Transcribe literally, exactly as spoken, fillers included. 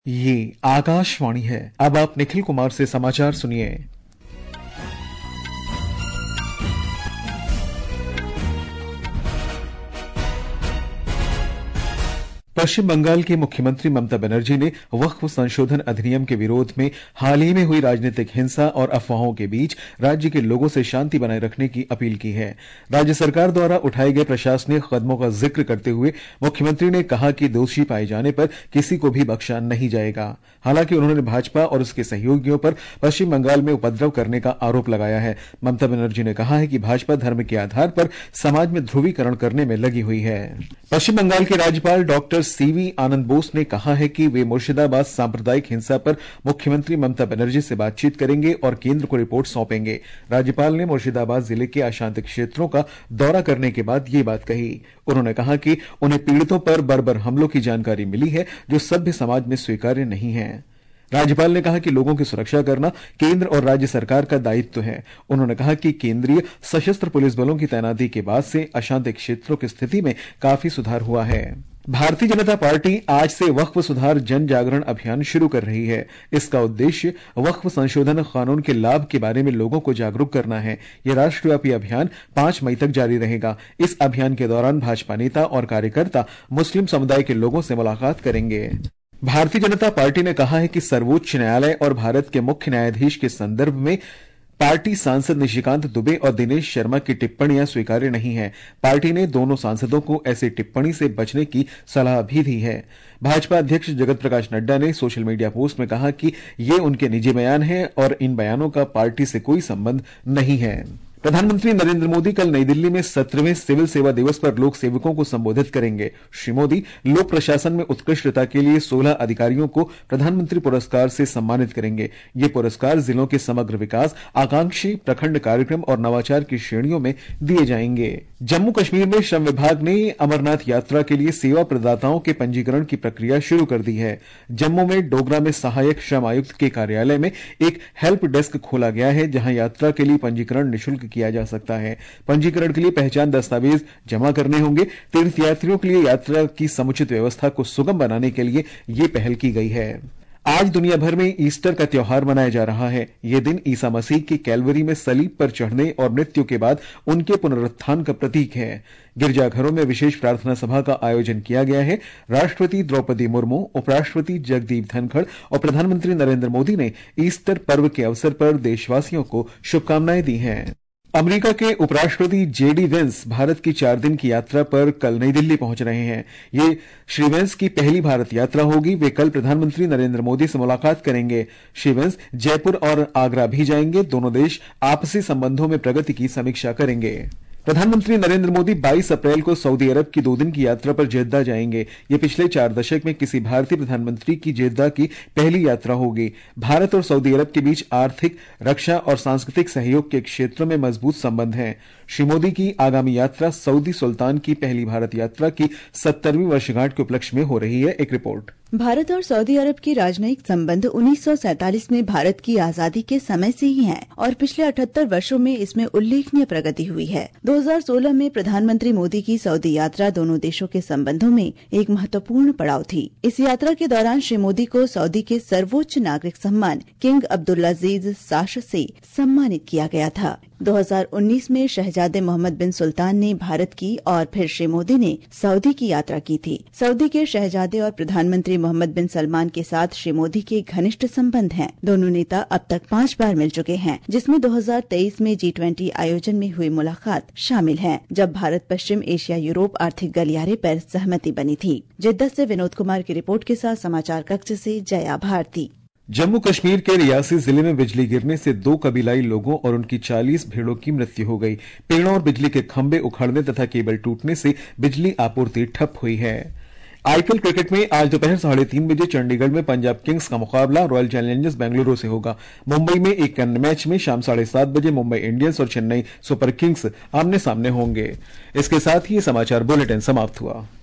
ये आकाशवाणी है। अब आप निखिल कुमार से समाचार सुनिए। पश्चिम बंगाल की मुख्यमंत्री ममता बनर्जी ने वक्फ संशोधन अधिनियम के विरोध में हाल ही में हुई राजनीतिक हिंसा और अफवाहों के बीच राज्य के लोगों से शांति बनाए रखने की अपील की है। राज्य सरकार द्वारा उठाए गए प्रशासनिक कदमों का जिक्र करते हुए मुख्यमंत्री ने कहा कि दोषी पाए जाने पर किसी को भी बख्शा नहीं जाएगा। हालांकि उन्होंने भाजपा और उसके सहयोगियों पर पश्चिम बंगाल में उपद्रव करने का आरोप लगाया है। ममता बनर्जी ने कहा है कि भाजपा धर्म के आधार पर समाज में ध्रुवीकरण करने में लगी हुई है। पश्चिम बंगाल के राज्यपाल डॉक्टर सीवी आनंद बोस ने कहा है कि वे मुर्शिदाबाद सांप्रदायिक हिंसा पर मुख्यमंत्री ममता बनर्जी से बातचीत करेंगे और केंद्र को रिपोर्ट सौंपेंगे। राज्यपाल ने मुर्शिदाबाद जिले के अशांत क्षेत्रों का दौरा करने के बाद ये बात कही। उन्होंने कहा कि उन्हें पीड़ितों पर बर्बर हमलों की जानकारी मिली है जो सभ्य समाज में स्वीकार्य नहीं है। राज्यपाल ने कहा कि लोगों की सुरक्षा करना केंद्र और राज्य सरकार का दायित्व है। उन्होंने कहा कि केंद्रीय सशस्त्र पुलिस बलों की तैनाती के बाद से अशांत क्षेत्रों की स्थिति में काफी सुधार हुआ है। भारतीय जनता पार्टी आज से वक्फ सुधार जन जागरण अभियान शुरू कर रही है। इसका उद्देश्य वक्फ संशोधन कानून के लाभ के बारे में लोगों को जागरूक करना है। यह राष्ट्रव्यापी अभियान पांच मई तक जारी रहेगा। इस अभियान के दौरान भाजपा नेता और कार्यकर्ता मुस्लिम समुदाय के लोगों से मुलाकात करेंगे। भारतीय जनता पार्टी ने कहा है कि सर्वोच्च न्यायालय और भारत के मुख्य न्यायाधीश के संदर्भ में पार्टी सांसद निशिकांत दुबे और दिनेश शर्मा की टिप्पणियां स्वीकार्य नहीं है। पार्टी ने दोनों सांसदों को ऐसी टिप्पणी से बचने की सलाह भी दी है। भाजपा अध्यक्ष जगत प्रकाश नड्डा ने सोशल मीडिया पोस्ट में कहा कि ये उनके निजी बयान हैं और इन बयानों का पार्टी से कोई संबंध नहीं है। प्रधानमंत्री नरेंद्र मोदी कल नई दिल्ली में सत्रहवें सिविल सेवा दिवस पर लोक सेवकों को संबोधित करेंगे। श्री मोदी लोक प्रशासन में उत्कृष्टता के लिए सोलह अधिकारियों को प्रधानमंत्री पुरस्कार से सम्मानित करेंगे। ये पुरस्कार जिलों के समग्र विकास, आकांक्षी प्रखंड कार्यक्रम और नवाचार की श्रेणियों में दिए जाएंगे। जम्मू कश्मीर में श्रम विभाग ने अमरनाथ यात्रा के लिए सेवा प्रदाताओं के पंजीकरण की प्रक्रिया शुरू कर दी है। जम्मू में डोगरा में सहायक श्रम आयुक्त के कार्यालय में एक हेल्प डेस्क खोला गया है, जहां यात्रा के लिए पंजीकरण निःशुल्क किया जा सकता है। पंजीकरण के लिए पहचान दस्तावेज जमा करने होंगे। तीर्थयात्रियों के लिए यात्रा की समुचित व्यवस्था को सुगम बनाने के लिए यह पहल की गई है। आज दुनिया भर में ईस्टर का त्योहार मनाया जा रहा है। यह दिन ईसा मसीह के कैलवरी में सलीब पर चढ़ने और मृत्यु के बाद उनके पुनरुत्थान का प्रतीक है। गिरजाघरों में विशेष प्रार्थना सभा का आयोजन किया गया है। राष्ट्रपति द्रौपदी मुर्मू, उपराष्ट्रपति जगदीप धनखड़ और प्रधानमंत्री नरेंद्र मोदी ने ईस्टर पर्व के अवसर पर देशवासियों को शुभकामनाएं दी हैं। अमेरिका के उपराष्ट्रपति जेडी वेंस भारत की चार दिन की यात्रा पर कल नई दिल्ली पहुंच रहे हैं। ये श्री वेंस की पहली भारत यात्रा होगी। वे कल प्रधानमंत्री नरेंद्र मोदी से मुलाकात करेंगे। श्री वेंस जयपुर और आगरा भी जाएंगे। दोनों देश आपसी संबंधों में प्रगति की समीक्षा करेंगे। प्रधानमंत्री नरेंद्र मोदी बाईस अप्रैल को सऊदी अरब की दो दिन की यात्रा पर जेद्दा जाएंगे। ये पिछले चार दशक में किसी भारतीय प्रधानमंत्री की जेद्दा की पहली यात्रा होगी। भारत और सऊदी अरब के बीच आर्थिक, रक्षा और सांस्कृतिक सहयोग के क्षेत्रों में मजबूत संबंध हैं। श्री मोदी की आगामी यात्रा सऊदी सुल्तान की पहली भारत यात्रा की सत्तरवीं वर्षगांठ के उपलक्ष्य में हो रही है। एक रिपोर्ट। भारत और सऊदी अरब की राजनयिक संबंध उन्नीस सौ सैंतालीस में भारत की आजादी के समय से ही हैं और पिछले अठहत्तर वर्षों में इसमें उल्लेखनीय प्रगति हुई है। दो हज़ार सोलह में प्रधानमंत्री मोदी की सऊदी यात्रा दोनों देशों के संबंधों में एक महत्वपूर्ण पड़ाव थी। इस यात्रा के दौरान श्री मोदी को सऊदी के सर्वोच्च नागरिक सम्मान किंग अब्दुल्लाजीज साश से सम्मानित किया गया था। दो हज़ार उन्नीस में शहजादे मोहम्मद बिन सुल्तान ने भारत की और फिर श्री मोदी ने सऊदी की यात्रा की थी। सऊदी के शहजादे और प्रधानमंत्री मोहम्मद बिन सलमान के साथ श्री मोदी के घनिष्ठ संबंध हैं। दोनों नेता अब तक पांच बार मिल चुके हैं, जिसमें दो हज़ार तेईस में जी ट्वेंटी आयोजन में हुई मुलाकात शामिल है, जब भारत पश्चिम एशिया यूरोप आर्थिक गलियारे पर सहमति बनी थी। जिद्दा से विनोद कुमार की रिपोर्ट के साथ समाचार कक्ष से जया भारती। जम्मू कश्मीर के रियासी जिले में बिजली गिरने से दो कबीलाई लोगों और उनकी चालीस भेड़ों की मृत्यु हो गई। पेड़ों और बिजली के खंभे उखड़ने तथा केबल टूटने से बिजली आपूर्ति ठप हुई है। आईपीएल क्रिकेट में आज दोपहर साढ़े तीन बजे चंडीगढ़ में पंजाब किंग्स का मुकाबला रॉयल चैलेंजर्स बेंगलुरु से होगा। मुंबई में एक अन्य मैच में शाम साढ़े सात बजे मुंबई इंडियंस और चेन्नई सुपर किंग्स आमने सामने होंगे। इसके साथ ही समाचार बुलेटिन समाप्त हुआ।